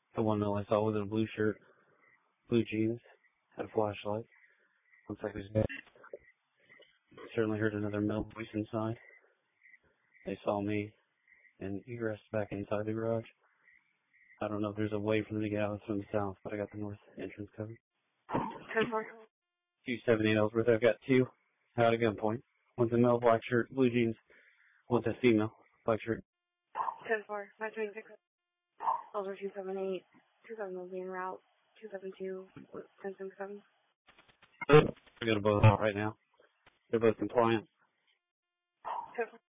The one male I saw was in a blue shirt, blue jeans, had a flashlight. Looks like he was dead. Certainly heard another male voice inside. They saw me and egressed back inside the garage. I don't know if there's a way for them to get out from the south, but I got the north entrance covered. 10-4. 278 Ellsworth. I've got two out at gunpoint. One's a male, black shirt, blue jeans. One's a female, black shirt. 10-4. 526. Ellsworth 278. 27 will be en route. 272. 1067. I got them both out right now. They're both compliant. 10-4.